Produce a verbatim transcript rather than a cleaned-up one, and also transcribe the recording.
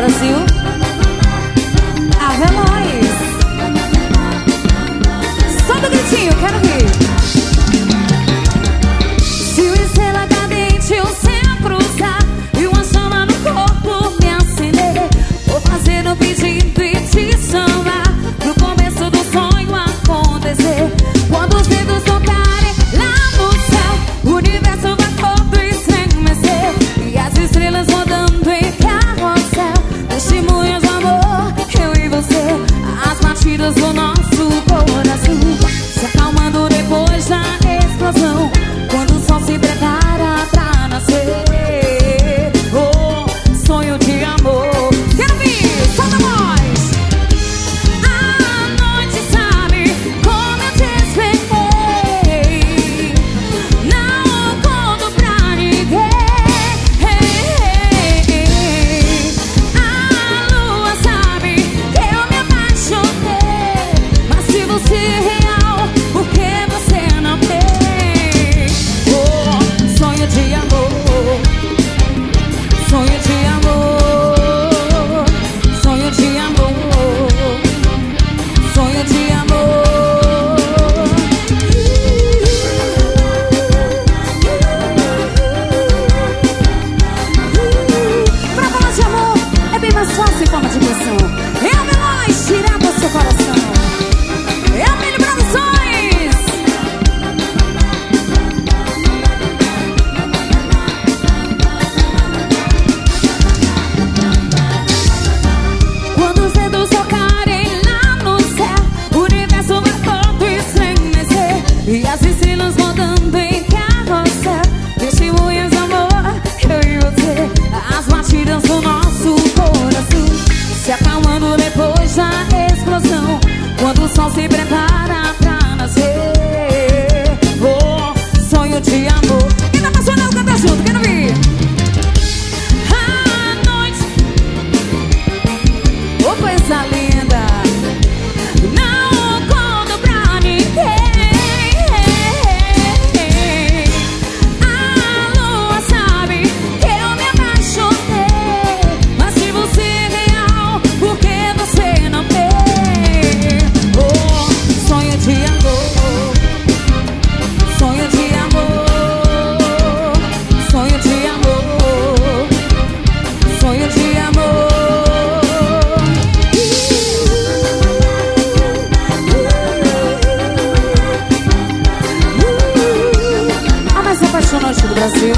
Brasil. A Veloz. Só do gritinho, quero ver. Se o estrela cadente o céu cruzar e uma chama no corpo me acender, vou fazer um pedido e te chamar pro começo do sonho acontecer. Quando os dedos tocarem lá no céu, o universo vai todo estremecer e as estrelas rodando em carrossel, testemunhas do amor, eu e você. As batidas do nosso coração se acalmando depois da explosão, quando o sol se prepara pra nascer. Oh, sonho de amor. Quero vir, solta a voz. A noite sabe como eu te esperei, não conto pra ninguém. A lua sabe que eu me apaixonei, mas se você é real, por que você não tem? Oh, sonho de amor, sonho de amor, sonho de amor, sonho de amor. Pra falar de amor é bem mais fácil em forma de canção. É a Veloz, tirar do seu coração. É a Mini Produções. Quando os dedos tocarem lá no céu, o universo vai todo estremecer e as estrelas rodando em carrossel, testemunhas do amor, eu e você. As batidas do nosso coração se acalmando depois da explosão, quando o sol se prepara pra nascer. Oh, sonho de amor. Quem tá apaixonado canta junto, quero ver. A noite, ô coisa linda, não conto pra ninguém. A lua sabe que eu me apaixonei, mas se você é real, por que você não tem? Oh, sonho de amor, sonho de amor, sonho de amor, sonho de amor. A mais apaixonante do Brasil.